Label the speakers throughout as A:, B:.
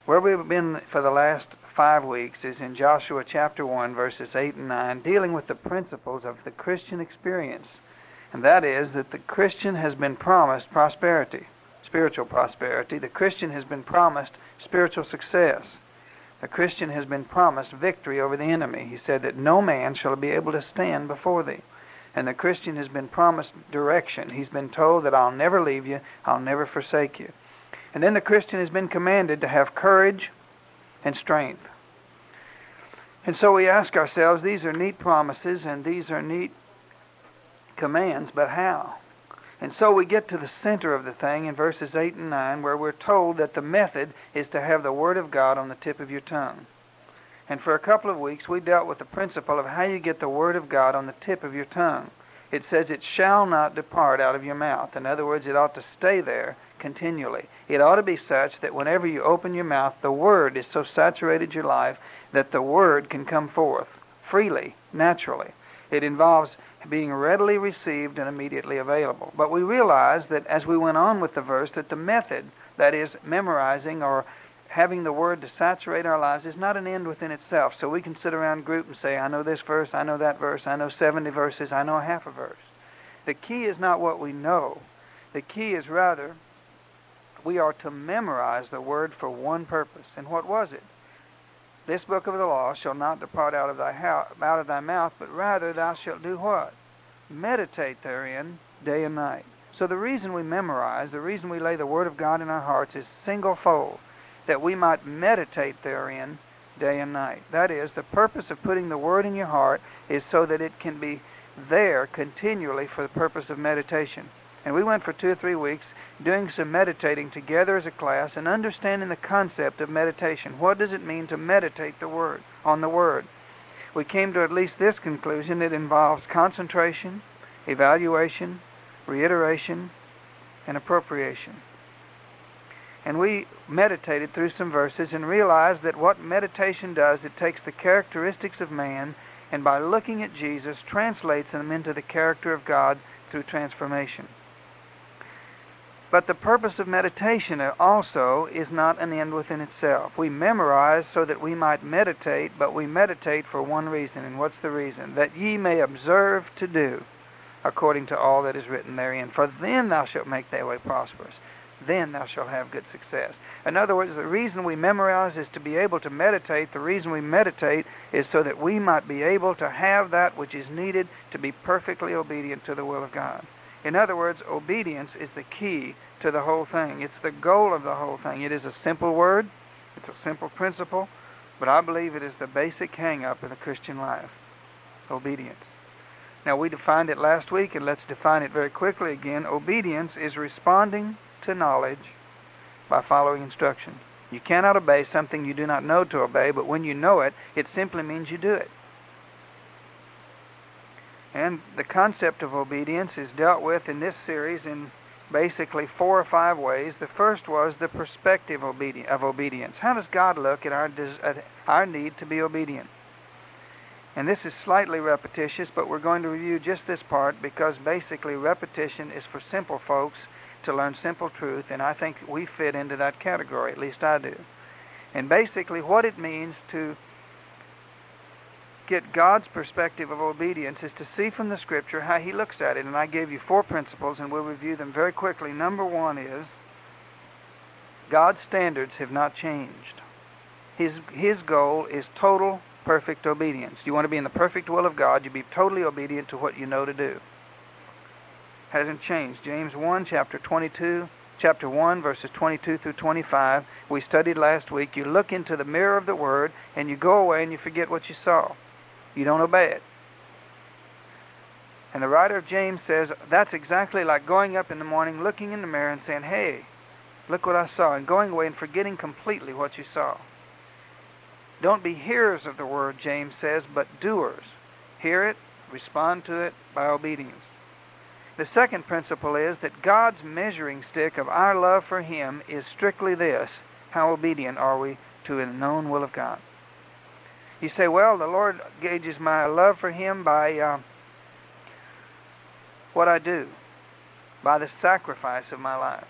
A: Where we've been for the last 5 weeks is in Joshua chapter 1, verses 8 and 9, dealing with the principles of the Christian experience. And that is that the Christian has been promised prosperity, spiritual prosperity. The Christian has been promised spiritual success. The Christian has been promised victory over the enemy. He said that no man shall be able to stand before thee. And the Christian has been promised direction. He's been told that I'll never leave you, I'll never forsake you. And then the Christian has been commanded to have courage and strength. And so we ask ourselves, these are neat promises and these are neat commands, but how? And so we get to the center of the thing in verses 8 and 9, where we're told that the method is to have the Word of God on the tip of your tongue. And for a couple of weeks we dealt with the principle of how you get the Word of God on the tip of your tongue. It says it shall not depart out of your mouth. In other words, it ought to stay there continually. It ought to be such that whenever you open your mouth, the Word is so saturated your life that the Word can come forth freely, naturally. It involves being readily received and immediately available. But we realized that as we went on with the verse, that the method, that is, memorizing or having the Word to saturate our lives, is not an end within itself. So we can sit around group and say, I know this verse, I know that verse, I know 70 verses, I know a half a verse. The key is not what we know. The key is rather, we are to memorize the Word for one purpose. And what was it? This book of the law shall not depart out of thy mouth, but rather thou shalt do what? Meditate therein day and night. So the reason we memorize, the reason we lay the Word of God in our hearts is singlefold, that we might meditate therein day and night. That is, the purpose of putting the Word in your heart is so that it can be there continually for the purpose of meditation. And we went for 2 or 3 weeks doing some meditating together as a class and understanding the concept of meditation. What does it mean to meditate on the Word? We came to at least this conclusion: it involves concentration, evaluation, reiteration, and appropriation. And we meditated through some verses and realized that what meditation does, it takes the characteristics of man and by looking at Jesus translates them into the character of God through transformation. But the purpose of meditation also is not an end within itself. We memorize so that we might meditate, but we meditate for one reason. And what's the reason? That ye may observe to do according to all that is written therein. For then thou shalt make thy way prosperous. Then thou shalt have good success. In other words, the reason we memorize is to be able to meditate. The reason we meditate is so that we might be able to have that which is needed to be perfectly obedient to the will of God. In other words, obedience is the key to the whole thing. It's the goal of the whole thing. It is a simple word. It's a simple principle. But I believe it is the basic hang-up in the Christian life. Obedience. Now, we defined it last week, and let's define it very quickly again. Obedience is responding to knowledge by following instruction. You cannot obey something you do not know to obey, but when you know it, it simply means you do it. And the concept of obedience is dealt with in this series in basically 4 or 5 ways. The first was the perspective of obedience. How does God look at our need to be obedient? And this is slightly repetitious, but we're going to review just this part because basically repetition is for simple folks to learn simple truth, and I think we fit into that category, at least I do. And basically what it means to get God's perspective of obedience is to see from the Scripture how He looks at it. And I gave you 4 principles, and we'll review them very quickly. Number 1 is God's standards have not changed. His goal is total, perfect obedience. You want to be in the perfect will of God, you be totally obedient to what you know to do. Hasn't changed. James 1, chapter 1, verses 22 through 25, we studied last week. You look into the mirror of the Word, and you go away and you forget what you saw. You don't obey it. And the writer of James says that's exactly like going up in the morning, looking in the mirror and saying, hey, look what I saw, and going away and forgetting completely what you saw. Don't be hearers of the Word, James says, but doers. Hear it, respond to it by obedience. The second principle is that God's measuring stick of our love for Him is strictly this: how obedient are we to the known will of God? You say, well, the Lord gauges my love for Him by what I do, by the sacrifice of my life.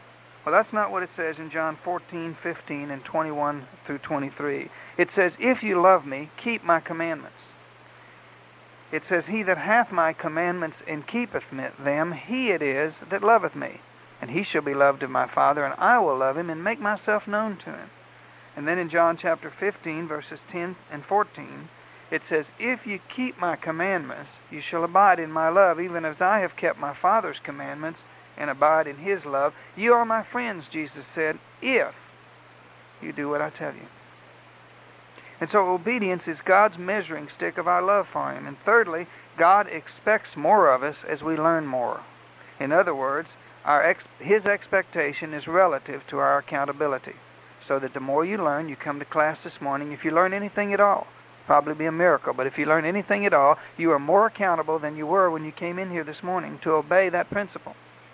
A: Well, that's not what it says in John 14:15 and 21 through 23. It says, if you love me, keep my commandments. It says, he that hath my commandments and keepeth them, he it is that loveth me. And he shall be loved of my Father, and I will love him and make myself known to him. And then in John chapter 15, verses 10 and 14, it says, if you keep my commandments, you shall abide in my love, even as I have kept my Father's commandments and abide in his love. You are my friends, Jesus said, if you do what I tell you. And so obedience is God's measuring stick of our love for him. And thirdly, God expects more of us as we learn more. In other words, his expectation is relative to our accountability. So that the more you learn, you come to class this morning, if you learn anything at all, probably be a miracle, but if you learn anything at all, you are more accountable than you were when you came in here this morning to obey that principle.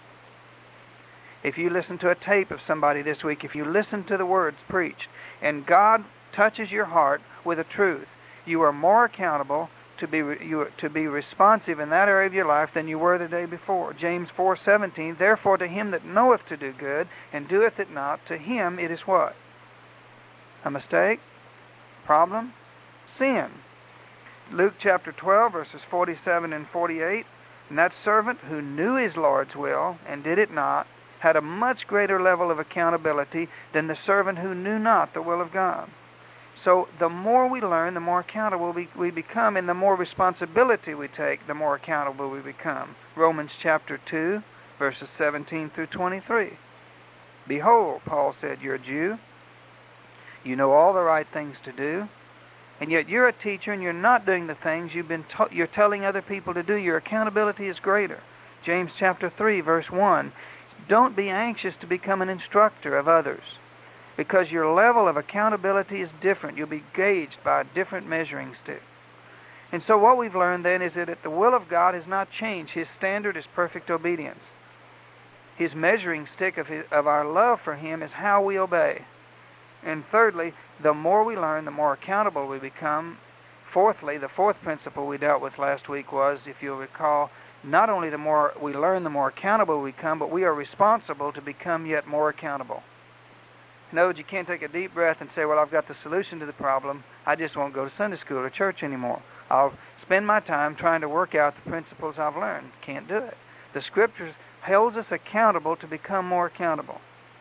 A: If you listen to a tape of somebody this week, if you listen to the words preached, and God touches your heart with a truth, you are more accountable to be responsive in that area of your life than you were the day before. James 4:17, therefore to him that knoweth to do good and doeth it not, to him it is what? A mistake? Problem? Sin. Luke chapter 12, verses 47 and 48, and that servant who knew his Lord's will and did it not had a much greater level of accountability than the servant who knew not the will of God. So the more we learn, the more accountable we become, and the more responsibility we take, the more accountable we become. Romans chapter 2, verses 17 through 23. Behold, Paul said, you're a Jew. You know all the right things to do, and yet you're a teacher and you're not doing the things you're telling other people to do. Your accountability is greater. James chapter 3, verse 1. Don't be anxious to become an instructor of others, because your level of accountability is different. You'll be gauged by a different measuring stick. And so what we've learned then is that the will of God has not changed. His standard is perfect obedience. His measuring stick of our love for him is how we obey. And thirdly, the more we learn, the more accountable we become. Fourthly, the fourth principle we dealt with last week was, if you'll recall, not only the more we learn, the more accountable we become, but we are responsible to become yet more accountable. In other words, you can't take a deep breath and say, well, I've got the solution to the problem. I just won't go to Sunday school or church anymore. I'll spend my time trying to work out the principles I've learned. Can't do it. The Scriptures holds us accountable to become more accountable.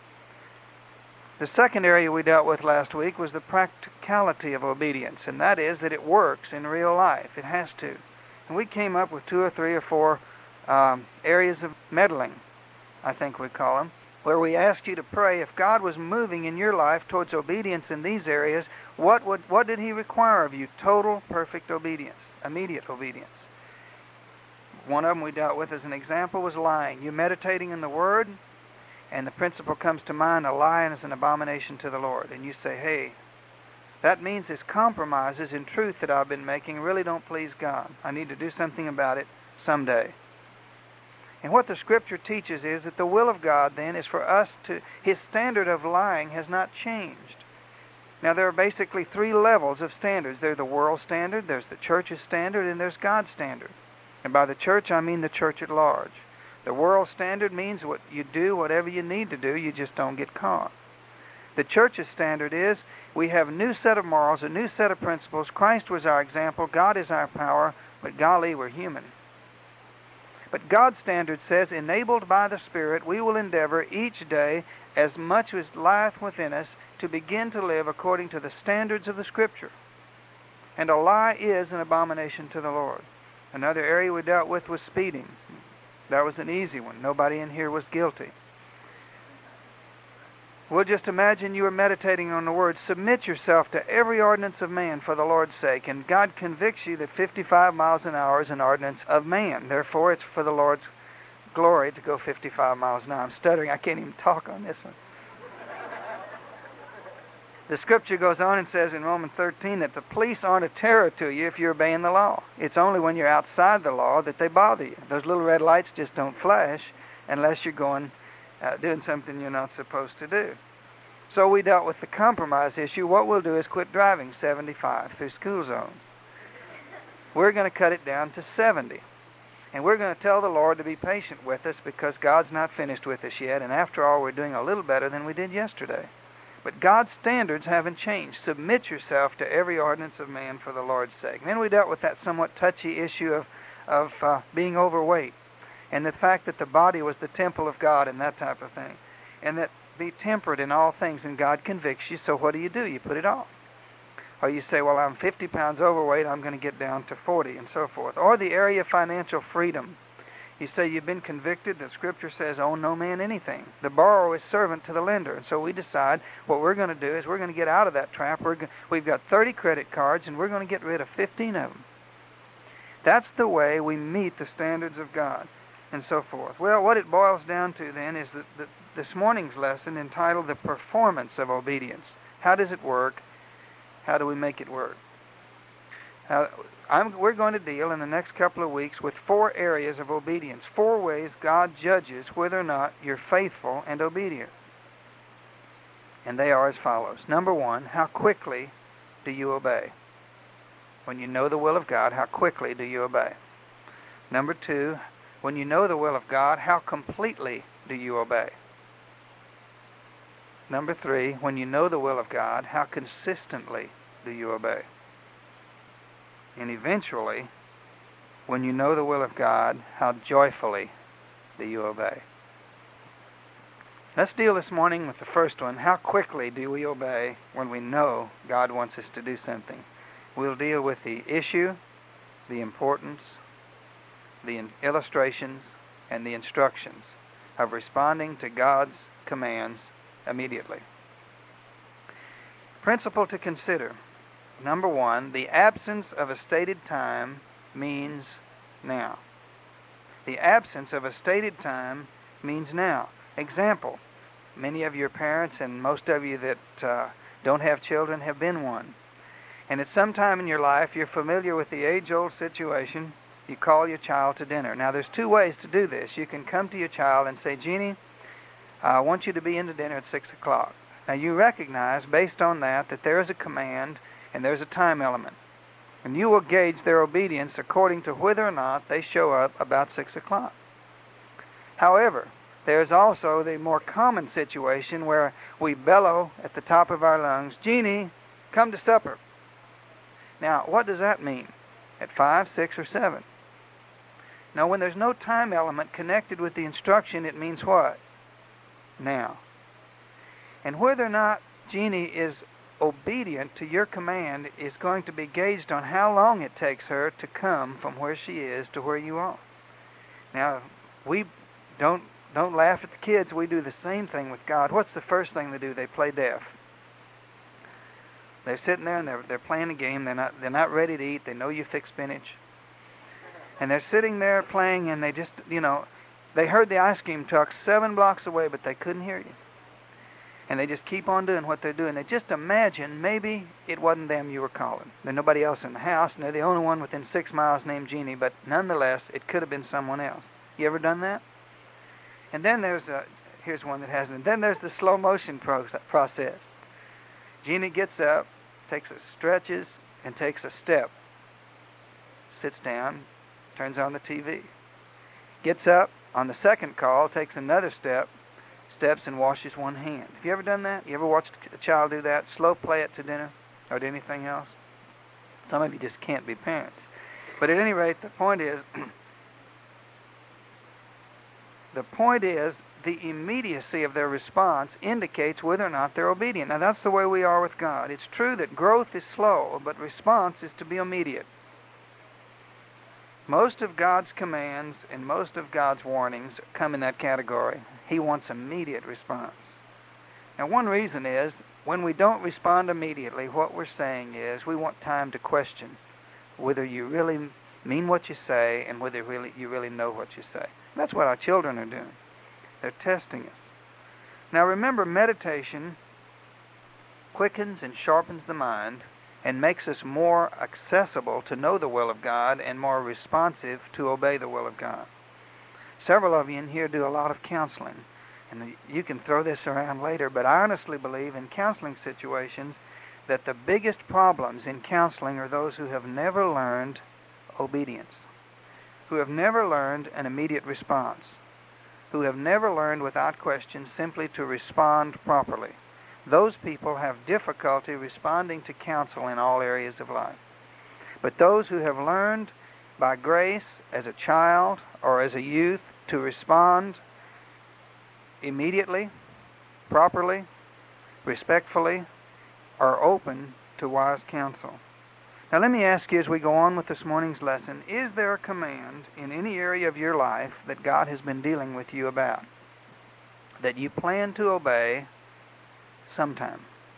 A: The second area we dealt with last week was the practicality of obedience, and that is that it works in real life. It has to. And we came up with 2 or 3 or 4 areas of meddling, I think we call them, where we asked you to pray if God was moving in your life towards obedience in these areas, what did he require of you? Total, perfect obedience, immediate obedience. One of them we dealt with as an example was lying. You're meditating in the Word, and the principle comes to mind, a lie is an abomination to the Lord. And you say, hey, that means this compromises in truth that I've been making really don't please God. I need to do something about it someday. And what the Scripture teaches is that the will of God then is for us to, his standard of lying has not changed. Now there are basically 3 levels of standards. There's the world standard, there's the church's standard, and there's God's standard. And by the church, I mean the church at large. The world standard means what you do, whatever you need to do, you just don't get caught. The church's standard is we have a new set of morals, a new set of principles. Christ was our example, God is our power, but golly, we're human. But God's standard says, enabled by the Spirit, we will endeavor each day, as much as lieth within us, to begin to live according to the standards of the Scripture. And a lie is an abomination to the Lord. Another area we dealt with was speeding. That was an easy one. Nobody in here was guilty. Well, just imagine you are meditating on the Word. Submit yourself to every ordinance of man for the Lord's sake, and God convicts you that 55 miles an hour is an ordinance of man. Therefore, it's for the Lord's glory to go 55 miles an hour. I'm stuttering. I can't even talk on this one. The Scripture goes on and says in Romans 13 that the police aren't a terror to you if you're obeying the law. It's only when you're outside the law that they bother you. Those little red lights just don't flash unless you're doing something you're not supposed to do. So we dealt with the compromise issue. What we'll do is quit driving 75 through school zones. We're going to cut it down to 70. And we're going to tell the Lord to be patient with us because God's not finished with us yet, and after all, we're doing a little better than we did yesterday. But God's standards haven't changed. Submit yourself to every ordinance of man for the Lord's sake. And then we dealt with that somewhat touchy issue of being overweight, and the fact that the body was the temple of God and that type of thing. And that be temperate in all things, and God convicts you, so what do? You put it off. Or you say, well, I'm 50 pounds overweight, I'm going to get down to 40, and so forth. Or the area of financial freedom. You say you've been convicted. The Scripture says, owe no man anything. The borrower is servant to the lender. And so we decide what we're going to do is we're going to get out of that trap. We've got 30 credit cards, and we're going to get rid of 15 of them. That's the way we meet the standards of God, and so forth. Well, what it boils down to then is that this morning's lesson entitled The Performance of Obedience. How does it work? How do we make it work? We're going to deal in the next couple of weeks with 4 areas of obedience, 4 ways God judges whether or not you're faithful and obedient. And they are as follows. Number 1, how quickly do you obey? When you know the will of God, how quickly do you obey? Number 2, when you know the will of God, how completely do you obey? Number 3, when you know the will of God, how consistently do you obey? And eventually, when you know the will of God, how joyfully do you obey? Let's deal this morning with the first one. How quickly do we obey when we know God wants us to do something? We'll deal with the issue, the importance, the illustrations, and the instructions of responding to God's commands immediately. Principle to consider. Number 1, the absence of a stated time means now. The absence of a stated time means now. Example, many of your parents and most of you that don't have children have been one. And at some time in your life, you're familiar with the age-old situation. You call your child to dinner. Now, there's 2 ways to do this. You can come to your child and say, Jeannie, I want you to be in to dinner at 6 o'clock. Now, you recognize, based on that there is a command and there's a time element. And you will gauge their obedience according to whether or not they show up about 6 o'clock. However, there's also the more common situation where we bellow at the top of our lungs, Jeannie, come to supper. Now, what does that mean? At 5, 6, or 7? Now, when there's no time element connected with the instruction, it means what? Now. And whether or not Jeannie is obedient to your command is going to be gauged on how long it takes her to come from where she is to where you are. Now, we don't laugh at the kids. We do the same thing with God. What's the first thing they do? They play deaf. They're sitting there and they're playing a game. They're not ready to eat. They know you fix spinach. And they're sitting there playing, and they just, they heard the ice cream truck 7 blocks away, but they couldn't hear you. And they just keep on doing what they're doing. They just imagine maybe it wasn't them you were calling. There's nobody else in the house, and they're the only one within 6 miles named Jeannie, but nonetheless, it could have been someone else. You ever done that? And then here's one that hasn't. Then there's the slow motion process. Jeannie gets up, stretches, and takes a step. Sits down, turns on the TV. Gets up, on the second call, takes another step, steps and washes one hand. Have you ever done that? You ever watched a child do that? Slow play it to dinner or to anything else? Some of you just can't be parents. But at any rate, the point is the immediacy of their response indicates whether or not they're obedient. Now, that's the way we are with God. It's true that growth is slow, but response is to be immediate. Most of God's commands and most of God's warnings come in that category. He wants immediate response. Now, one reason is when we don't respond immediately, what we're saying is we want time to question whether you really mean what you say and whether you really know what you say. That's what our children are doing. They're testing us. Now, remember, meditation quickens and sharpens the mind and makes us more accessible to know the will of God and more responsive to obey the will of God. Several of you in here do a lot of counseling, and you can throw this around later, but I honestly believe in counseling situations that the biggest problems in counseling are those who have never learned obedience, who have never learned an immediate response, who have never learned without question simply to respond properly. Those people have difficulty responding to counsel in all areas of life. But those who have learned by grace as a child or as a youth to respond immediately, properly, respectfully, are open to wise counsel. Now let me ask you as we go on with this morning's lesson, is there a command in any area of your life that God has been dealing with you about, that you plan to obey sometime?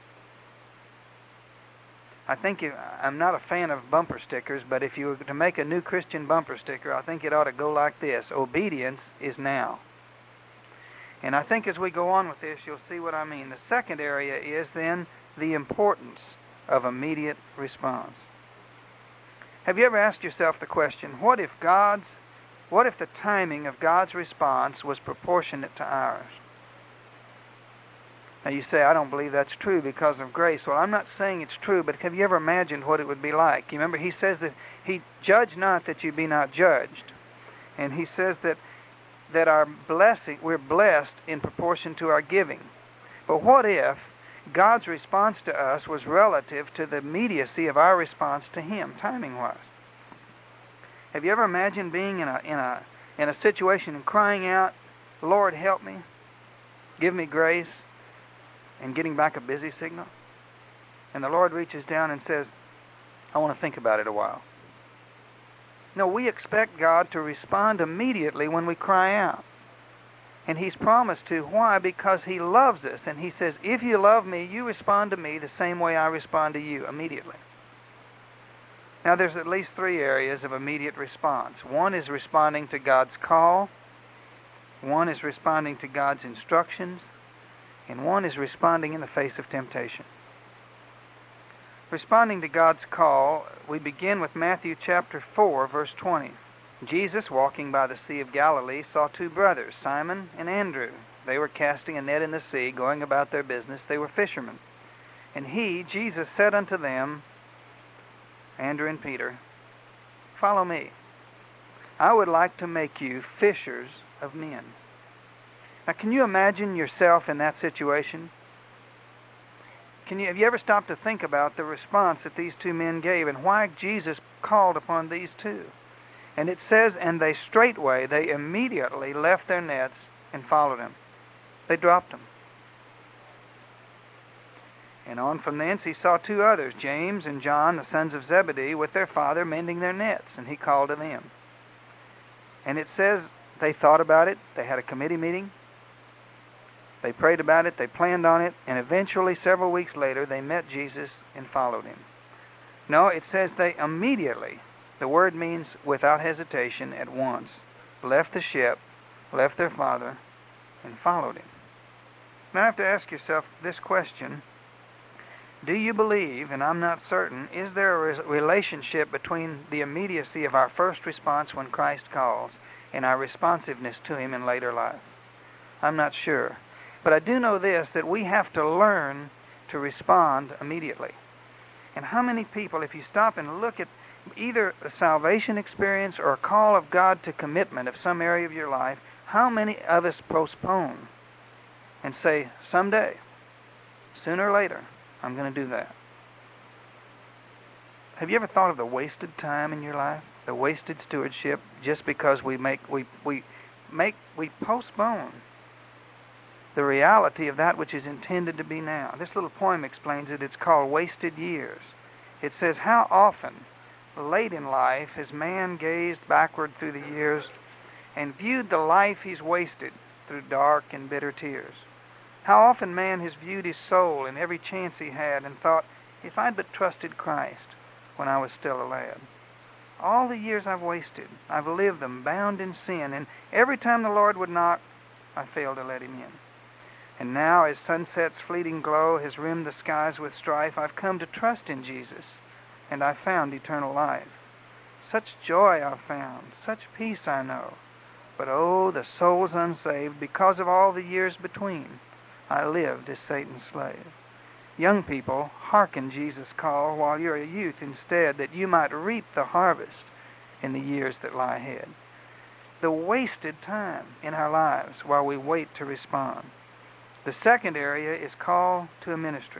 A: I'm not a fan of bumper stickers, but if you were to make a new Christian bumper sticker, I think it ought to go like this: obedience is now. And I think as we go on with this, you'll see what I mean. The second area is then the importance of immediate response. Have you ever asked yourself the question, what if the timing of God's response was proportionate to ours? Now you say, I don't believe that's true because of grace. Well, I'm not saying it's true, but have you ever imagined what it would be like? You remember he says that he judge not that you be not judged. And he says that our blessing, we're blessed in proportion to our giving. But what if God's response to us was relative to the immediacy of our response to him, timing-wise? Have you ever imagined being in a situation and crying out, Lord, help me, give me grace, and getting back a busy signal? And the Lord reaches down and says, I want to think about it a while. No, we expect God to respond immediately when we cry out. And he's promised to. Why? Because he loves us. And he says, if you love me, you respond to me the same way I respond to you, immediately. Now, there's at least three areas of immediate response. One is responding to God's call. One is responding to God's instructions. And one is responding in the face of temptation. Responding to God's call, we begin with Matthew chapter 4, verse 20. Jesus, walking by the Sea of Galilee, saw two brothers, Simon and Andrew. They were casting a net in the sea, going about their business. They were fishermen. And he, Jesus, said unto them, Andrew and Peter, follow me. I would like to make you fishers of men. Now, can you imagine yourself in that situation? Have you ever stopped to think about the response that these two men gave and why Jesus called upon these two? And it says, and they immediately left their nets and followed him. They dropped them. And on from thence he saw two others, James and John, the sons of Zebedee, with their father mending their nets, and he called to them. And it says they thought about it, they had a committee meeting, they prayed about it, they planned on it, and eventually, several weeks later, they met Jesus and followed him. No, it says they immediately, the word means without hesitation, at once, left the ship, left their father, and followed him. Now you have to ask yourself this question. Do you believe, and I'm not certain, is there a relationship between the immediacy of our first response when Christ calls and our responsiveness to him in later life? I'm not sure. But I do know this, that we have to learn to respond immediately. And how many people, if you stop and look at either a salvation experience or a call of God to commitment of some area of your life, how many of us postpone and say, someday, sooner or later, I'm going to do that? Have you ever thought of the wasted time in your life, the wasted stewardship, just because we postpone the reality of that which is intended to be now? This little poem explains it. It's called Wasted Years. It says, how often, late in life, has man gazed backward through the years and viewed the life he's wasted through dark and bitter tears. How often man has viewed his soul in every chance he had and thought, if I'd but trusted Christ when I was still a lad. All the years I've wasted, I've lived them bound in sin, and every time the Lord would knock, I failed to let him in. And now, as sunset's fleeting glow has rimmed the skies with strife, I've come to trust in Jesus, and I've found eternal life. Such joy I've found, such peace I know. But oh, the soul's unsaved, because of all the years between, I lived as Satan's slave. Young people, hearken Jesus' call while you're a youth instead, that you might reap the harvest in the years that lie ahead. the wasted time in our lives while we wait to respond. The second area is call to a ministry.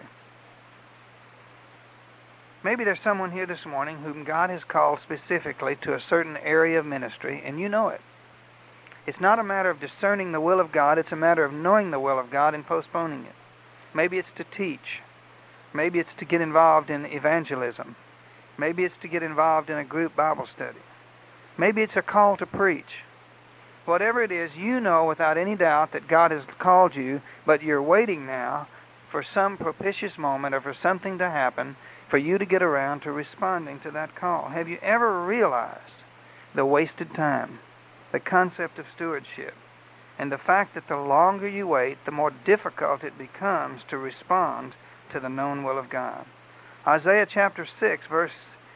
A: Maybe there's someone here this morning whom God has called specifically to a certain area of ministry, and you know it. It's not a matter of discerning the will of God, it's a matter of knowing the will of God and postponing it. Maybe it's to teach. Maybe it's to get involved in evangelism. Maybe it's to get involved in a group Bible study. Maybe it's a call to preach. Whatever it is, you know without any doubt that God has called you, but you're waiting now for some propitious moment or for something to happen for you to get around to responding to that call. Have you ever realized the wasted time, the concept of stewardship, and the fact that the longer you wait, the more difficult it becomes to respond to the known will of God? Isaiah chapter 6, verse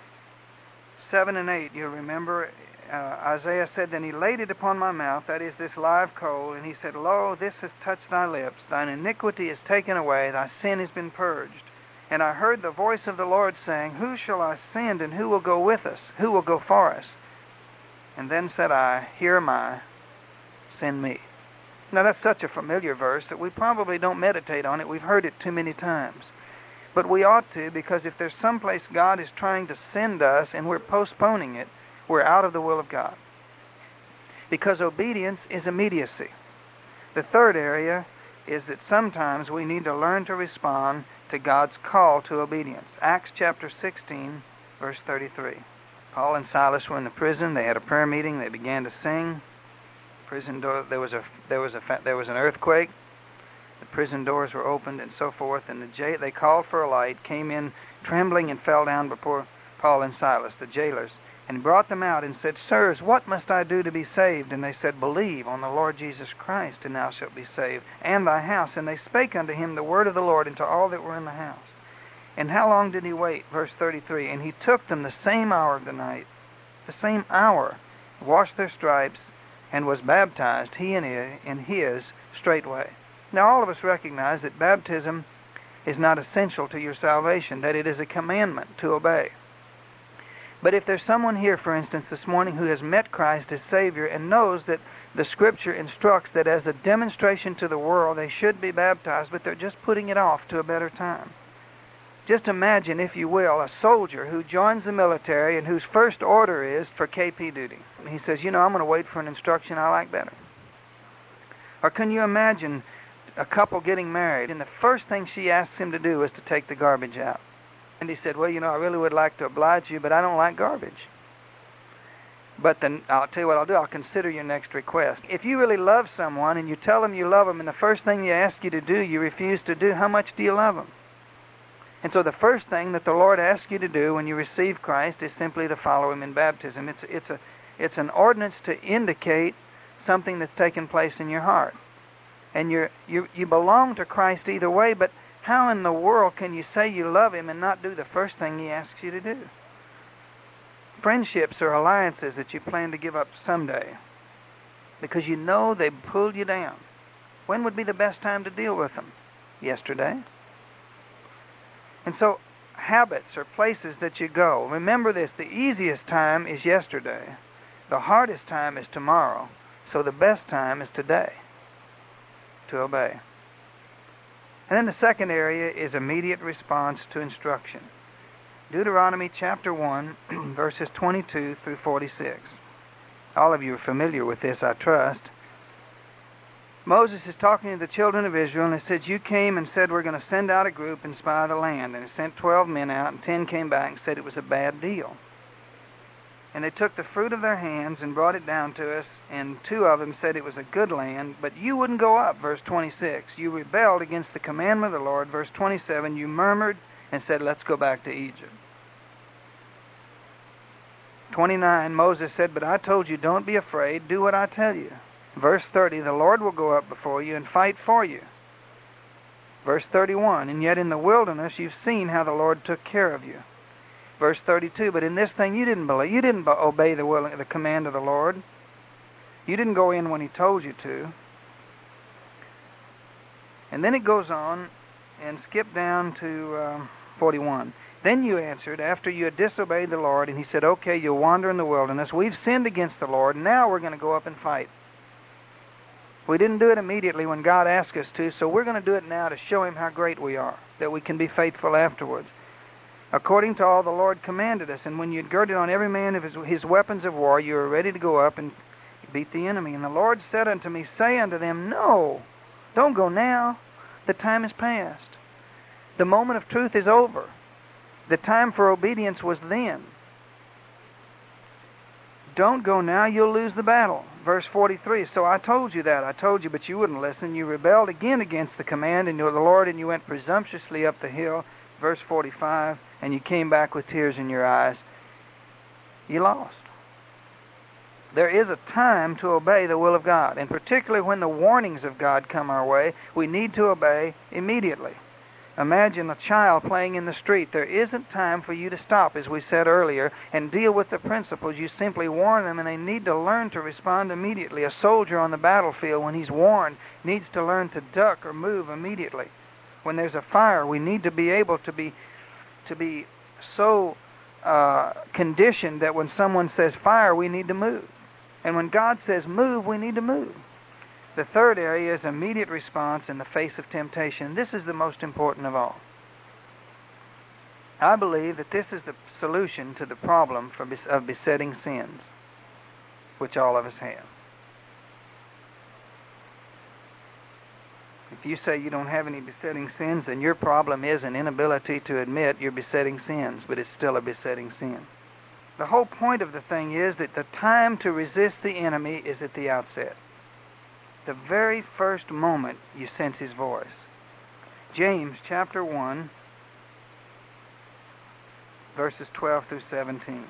A: 7 and 8, you'll remember, Isaiah said, "Then he laid it upon my mouth," that is, this live coal, "and he said, Lo, this has touched thy lips. Thine iniquity is taken away, thy sin has been purged. And I heard the voice of the Lord saying, Who shall I send, and who will go with us? Who will go for us? And then said I, Here am I, send me." Now that's such a familiar verse that we probably don't meditate on it. We've heard it too many times. But we ought to, because if there's someplace God is trying to send us and we're postponing it, we're out of the will of God. Because obedience is immediacy. The third area is that sometimes we need to learn to respond to God's call to obedience. Acts chapter 16, verse 33. Paul and Silas were in the prison. They had a prayer meeting. They began to sing. Prison door. There was an earthquake. The prison doors were opened and so forth. And they called for a light, came in trembling and fell down before Paul and Silas, the jailers, and brought them out and said, Sirs, what must I do to be saved? And they said, Believe on the Lord Jesus Christ, and thou shalt be saved, and thy house. And they spake unto him the word of the Lord unto all that were in the house. And how long did he wait? Verse 33, And he took them the same hour of the night, the same hour, washed their stripes, and was baptized, he and his straightway. Now all of us recognize that baptism is not essential to your salvation, that it is a commandment to obey. But if there's someone here, for instance, this morning who has met Christ as Savior and knows that the Scripture instructs that as a demonstration to the world they should be baptized, but they're just putting it off to a better time. Just imagine, if you will, a soldier who joins the military and whose first order is for KP duty. He says, I'm going to wait for an instruction I like better. Or can you imagine a couple getting married and the first thing she asks him to do is to take the garbage out? And he said, Well, I really would like to oblige you, but I don't like garbage. But then I'll tell you what I'll do. I'll consider your next request. If you really love someone and you tell them you love them and the first thing they ask you to do, you refuse to do, how much do you love them? And so the first thing that the Lord asks you to do when you receive Christ is simply to follow Him in baptism. It's an ordinance to indicate something that's taken place in your heart. And you belong to Christ either way, but how in the world can you say you love Him and not do the first thing He asks you to do? Friendships or alliances that you plan to give up someday because you know they pulled you down. When would be the best time to deal with them? Yesterday. And so, habits or places that you go. Remember this, the easiest time is yesterday. The hardest time is tomorrow. So the best time is today to obey. And then the second area is immediate response to instruction. Deuteronomy chapter 1, verses 22 through 46. All of you are familiar with this, I trust. Moses is talking to the children of Israel, and he said, You came and said, We're going to send out a group and spy the land. And he sent 12 men out, and 10 came back and said it was a bad deal. And they took the fruit of their hands and brought it down to us, and 2 of them said it was a good land, but you wouldn't go up, verse 26. You rebelled against the commandment of the Lord, verse 27. You murmured and said, Let's go back to Egypt. 29, Moses said, But I told you, don't be afraid, do what I tell you. Verse 30, the Lord will go up before you and fight for you. Verse 31, and yet in the wilderness you've seen how the Lord took care of you. Verse 32, but in this thing you didn't believe. You didn't obey the command of the Lord. You didn't go in when He told you to. And then it goes on and skip down to 41. Then you answered, after you had disobeyed the Lord, and he said, okay, you'll wander in the wilderness. We've sinned against the Lord. Now we're going to go up and fight. We didn't do it immediately when God asked us to, so we're going to do it now to show him how great we are, that we can be faithful afterwards. According to all the Lord commanded us, and when you had girded on every man of his weapons of war, you were ready to go up and beat the enemy. And the Lord said unto me, say unto them, no, don't go now. The time is past. The moment of truth is over. The time for obedience was then. Don't go now, you'll lose the battle. Verse 43, so I told you that. I told you, but you wouldn't listen. You rebelled again against the command of the Lord, and you went presumptuously up the hill. Verse 45, and you came back with tears in your eyes. You lost. There is a time to obey the will of God, and particularly when the warnings of God come our way, we need to obey immediately. Imagine a child playing in the street. There isn't time for you to stop, as we said earlier, and deal with the principles. You simply warn them, and they need to learn to respond immediately. A soldier on the battlefield, when he's warned, needs to learn to duck or move immediately. When there's a fire, we need to be able to be so conditioned that when someone says fire, we need to move. And when God says move, we need to move. The third area is immediate response in the face of temptation. This is the most important of all. I believe that this is the solution to the problem of besetting sins, which all of us have. If you say you don't have any besetting sins, then your problem is an inability to admit your besetting sins, but it's still a besetting sin. The whole point of the thing is that the time to resist the enemy is at the outset. The very first moment you sense his voice. James chapter 1, verses 12 through 17.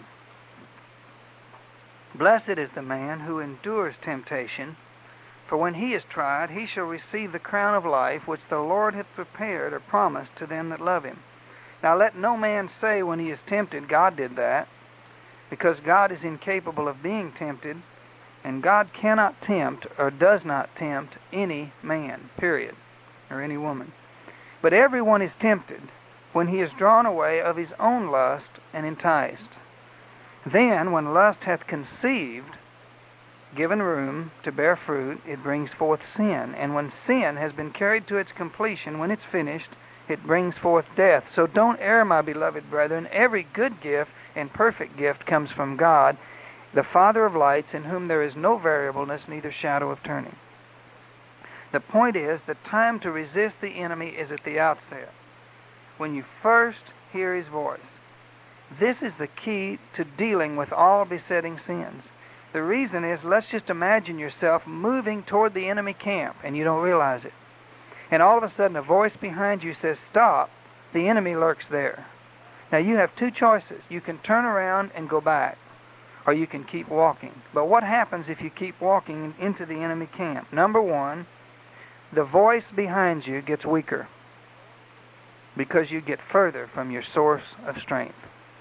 A: Blessed is the man who endures temptation, for when he is tried, he shall receive the crown of life which the Lord hath prepared or promised to them that love him. Now let no man say when he is tempted, God did that, because God is incapable of being tempted, and God cannot tempt or does not tempt any man, period, or any woman. But everyone is tempted when he is drawn away of his own lust and enticed. Then, when lust hath conceived, given room to bear fruit, it brings forth sin. And when sin has been carried to its completion, when it's finished, it brings forth death. So don't err, my beloved brethren. Every good gift and perfect gift comes from God, the Father of lights, in whom there is no variableness, neither shadow of turning. The point is, the time to resist the enemy is at the outset, when you first hear his voice. This is the key to dealing with all besetting sins. The reason is, let's just imagine yourself moving toward the enemy camp, and you don't realize it. And all of a sudden, a voice behind you says, stop, the enemy lurks there. Now, you have two choices. You can turn around and go back, or you can keep walking. But what happens if you keep walking into the enemy camp? Number one, the voice behind you gets weaker because you get further from your source of strength.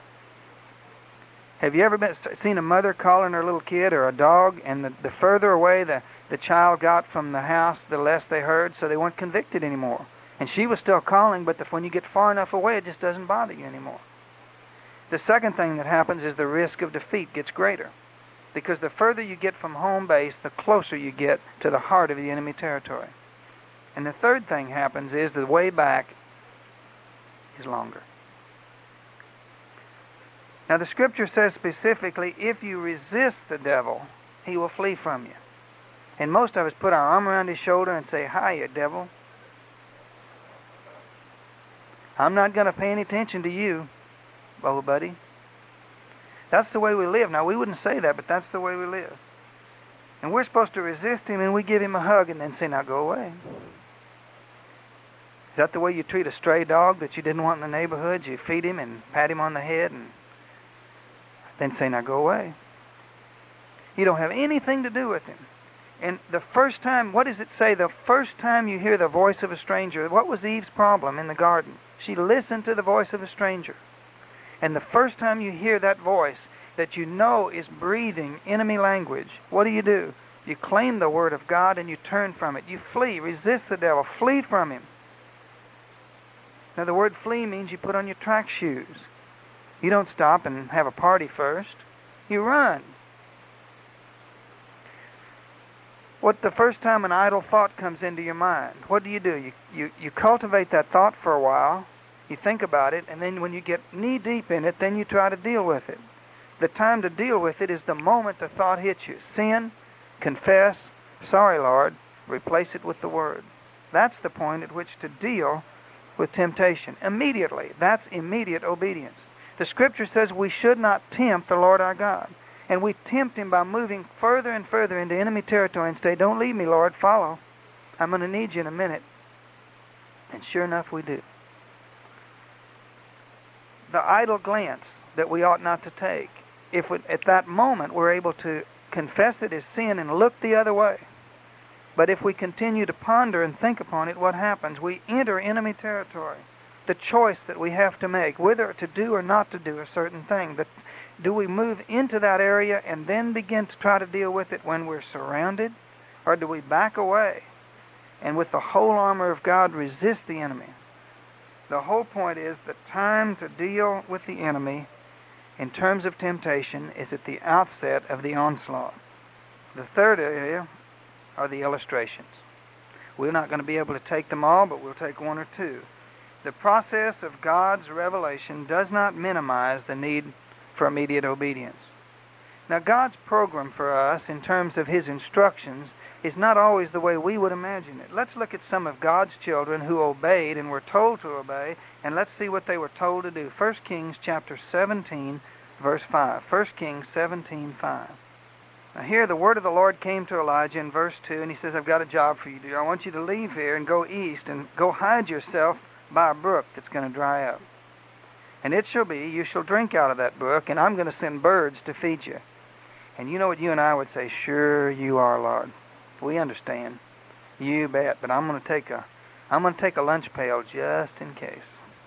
A: Have you ever seen a mother calling her little kid or a dog, and the further away the child got from the house, the less they heard, so they weren't convicted anymore? And she was still calling, but when you get far enough away, it just doesn't bother you anymore. The second thing that happens is the risk of defeat gets greater, because the further you get from home base, the closer you get to the heart of the enemy territory. And the third thing happens is the way back is longer. Now, the Scripture says specifically, if you resist the devil, he will flee from you. And most of us put our arm around his shoulder and say, hiya, devil. I'm not going to pay any attention to you, old buddy. That's the way we live. Now, we wouldn't say that, but that's the way we live. And we're supposed to resist him, and we give him a hug and then say, now go away. Is that the way you treat a stray dog that you didn't want in the neighborhood? You feed him and pat him on the head and then say, now go away. You don't have anything to do with him. And the first time, what does it say? The first time you hear the voice of a stranger, what was Eve's problem in the garden? She listened to the voice of a stranger. And the first time you hear that voice that you know is breathing enemy language, what do? You claim the word of God and you turn from it. You flee, resist the devil, flee from him. Now, the word flee means you put on your track shoes. You don't stop and have a party first. You run. What the first time an idle thought comes into your mind, what do? You cultivate that thought for a while, you think about it, and then when you get knee-deep in it, then you try to deal with it. The time to deal with it is the moment the thought hits you. Sin, confess, sorry, Lord, replace it with the Word. That's the point at which to deal with temptation. Immediately. That's immediate obedience. The Scripture says we should not tempt the Lord our God. And we tempt Him by moving further and further into enemy territory and say, don't leave me, Lord, follow. I'm going to need you in a minute. And sure enough, we do. The idle glance that we ought not to take, if we, at that moment we're able to confess it as sin and look the other way. But if we continue to ponder and think upon it, what happens? We enter enemy territory. The choice that we have to make, whether to do or not to do a certain thing. Do we move into that area and then begin to try to deal with it when we're surrounded? Or do we back away and with the whole armor of God resist the enemy? The whole point is the time to deal with the enemy in terms of temptation is at the outset of the onslaught. The third area are the illustrations. We're not going to be able to take them all, but we'll take one or two. The process of God's revelation does not minimize the need for immediate obedience. Now, God's program for us in terms of His instructions is not always the way we would imagine it. Let's look at some of God's children who obeyed and were told to obey, and let's see what they were told to do. 1 Kings chapter 17, verse 5. 1 Kings 17:5. Now here the word of the Lord came to Elijah in verse 2, and he says, I've got a job for you to do. I want you to leave here and go east and go hide yourself by a brook that's going to dry up. And it shall be, you shall drink out of that brook, and I'm going to send birds to feed you. And you know what you and I would say? Sure you are, Lord. We understand. You bet. But I'm going to take a lunch pail just in case.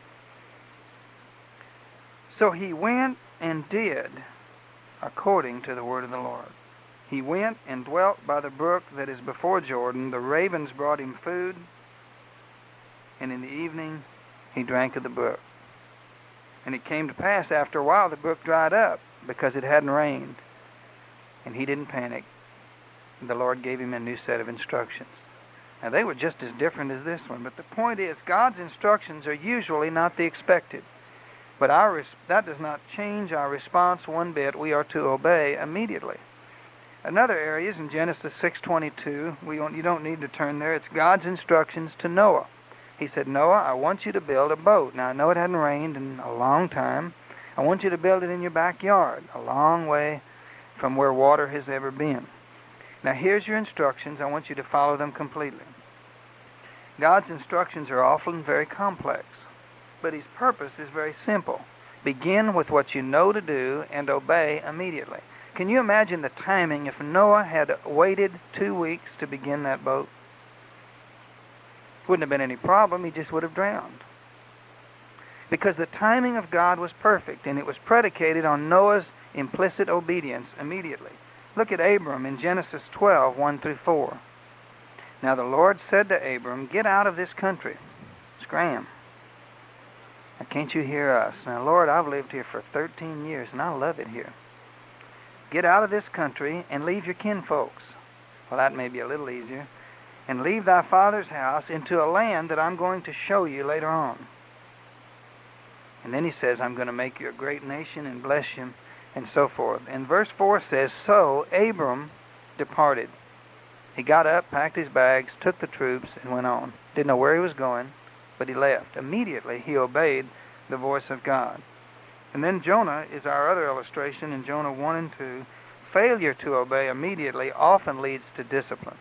A: So he went and did according to the word of the Lord. He went and dwelt by the brook that is before Jordan. The ravens brought him food, and in the evening he drank of the brook. And it came to pass after a while the brook dried up because it hadn't rained. And he didn't panic. The Lord gave him a new set of instructions. Now they were just as different as this one, but the point is God's instructions are usually not the expected. But that does not change our response one bit. We are to obey immediately. Another area is in Genesis 6:22. You don't need to turn there. It's God's instructions to Noah. He said, Noah, I want you to build a boat. Now, I know it hadn't rained in a long time. I want you to build it in your backyard, a long way from where water has ever been. Now, here's your instructions. I want you to follow them completely. God's instructions are often very complex, but His purpose is very simple. Begin with what you know to do and obey immediately. Can you imagine the timing if Noah had waited 2 weeks to begin that boat? Wouldn't have been any problem. He just would have drowned. Because the timing of God was perfect, and it was predicated on Noah's implicit obedience immediately. Look at Abram in Genesis 12, 1-4. Now the Lord said to Abram, get out of this country. Scram. Now can't you hear us? Now, Lord, I've lived here for 13 years, and I love it here. Get out of this country and leave your kinfolks. Well, that may be a little easier. And leave thy father's house into a land that I'm going to show you later on. And then he says, I'm going to make you a great nation and bless you, and so forth. And verse 4 says, so Abram departed. He got up, packed his bags, took the troops, and went on. Didn't know where he was going, but he left. Immediately he obeyed the voice of God. And then Jonah is our other illustration in Jonah 1 and 2. Failure to obey immediately often leads to discipline.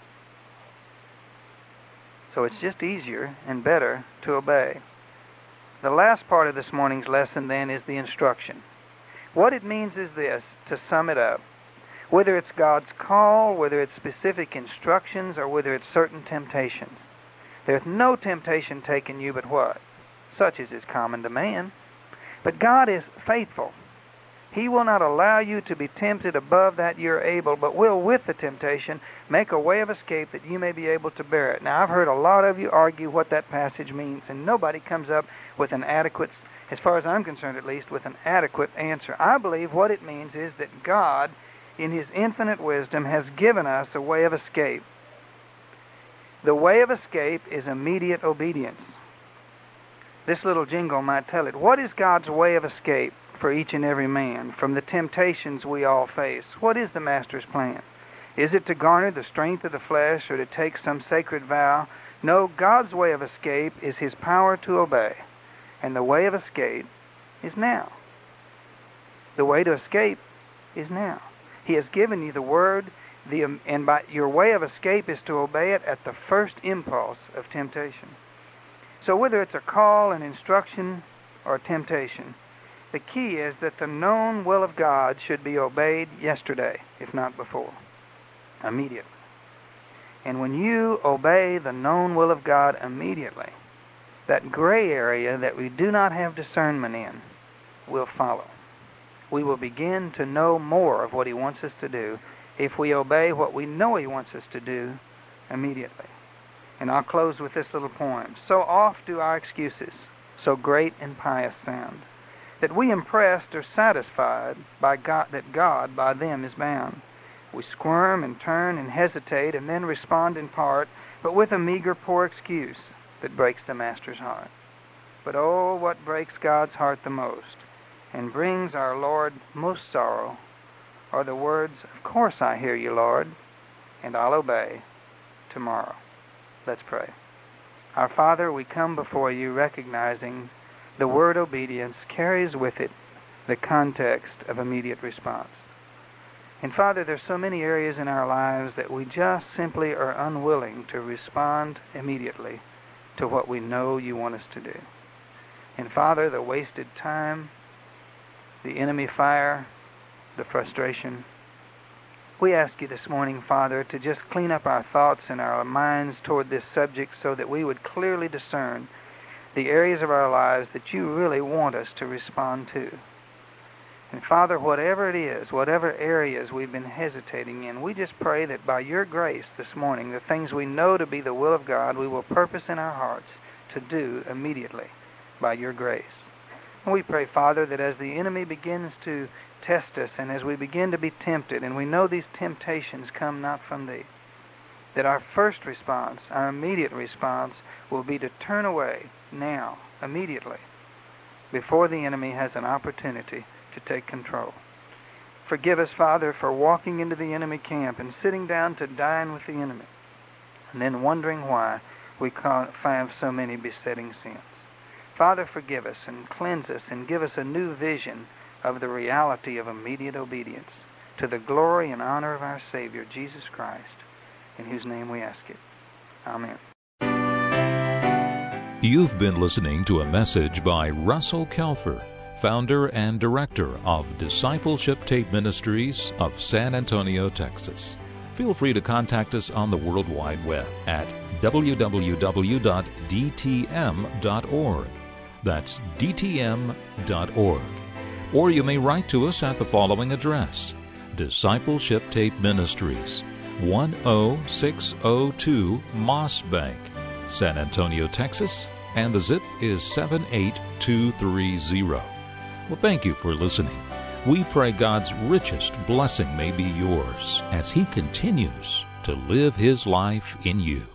A: So it's just easier and better to obey. The last part of this morning's lesson, then, is the instruction. What it means is this, to sum it up. Whether it's God's call, whether it's specific instructions, or whether it's certain temptations. There's no temptation taken you but what? Such as is common to man. But God is faithful. He will not allow you to be tempted above that you're able, but will, with the temptation, make a way of escape that you may be able to bear it. Now, I've heard a lot of you argue what that passage means, and nobody comes up with an adequate, as far as I'm concerned at least, with an adequate answer. I believe what it means is that God, in His infinite wisdom, has given us a way of escape. The way of escape is immediate obedience. This little jingle might tell it. What is God's way of escape for each and every man from the temptations we all face? What is the Master's plan? Is it to garner the strength of the flesh or to take some sacred vow? No, God's way of escape is His power to obey. And the way of escape is now. The way to escape is now. He has given you the Word, and by your way of escape is to obey it at the first impulse of temptation. So whether it's a call, an instruction, or a temptation, the key is that the known will of God should be obeyed yesterday, if not before, immediately. And when you obey the known will of God immediately, that gray area that we do not have discernment in will follow. We will begin to know more of what He wants us to do if we obey what we know He wants us to do immediately. And I'll close with this little poem. So oft do our excuses, so great and pious sound, that we impressed are satisfied by God, that God by them is bound. We squirm and turn and hesitate and then respond in part, but with a meager, poor excuse that breaks the Master's heart. But oh, what breaks God's heart the most and brings our Lord most sorrow are the words, "Of course I hear you, Lord, and I'll obey tomorrow." Let's pray. Our Father, we come before you recognizing the word obedience carries with it the context of immediate response. And Father, there's so many areas in our lives that we just simply are unwilling to respond immediately to what we know you want us to do. And Father, the wasted time, the enemy fire, the frustration, we ask you this morning, Father, to just clean up our thoughts and our minds toward this subject so that we would clearly discern the areas of our lives that you really want us to respond to. And Father, whatever it is, whatever areas we've been hesitating in, we just pray that by your grace this morning, the things we know to be the will of God, we will purpose in our hearts to do immediately by your grace. And we pray, Father, that as the enemy begins to test us and as we begin to be tempted, and we know these temptations come not from thee, that our first response, our immediate response, will be to turn away now, immediately, before the enemy has an opportunity to take control. Forgive us, Father, for walking into the enemy camp and sitting down to dine with the enemy, and then wondering why we find so many besetting sins. Father, forgive us and cleanse us and give us a new vision of the reality of immediate obedience to the glory and honor of our Savior, Jesus Christ, in whose name we ask it. Amen.
B: You've been listening to a message by Russell Kelfer, founder and director of Discipleship Tape Ministries of San Antonio, Texas. Feel free to contact us on the World Wide Web at www.dtm.org. That's dtm.org. Or you may write to us at the following address: Discipleship Tape Ministries, 10602 Moss Bank, San Antonio, Texas, and the zip is 78230. Well, thank you for listening. We pray God's richest blessing may be yours as He continues to live His life in you.